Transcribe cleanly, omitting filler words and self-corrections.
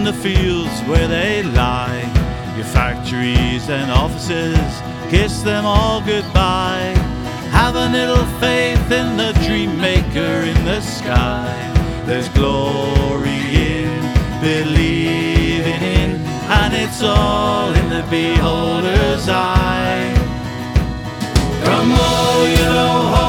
the fields where they lie, your factories and offices, kiss them all goodbye. Have a little faith in the dream maker in the sky. There's glory in believing in, and it's all in the beholder's eye. Come, oh, you know,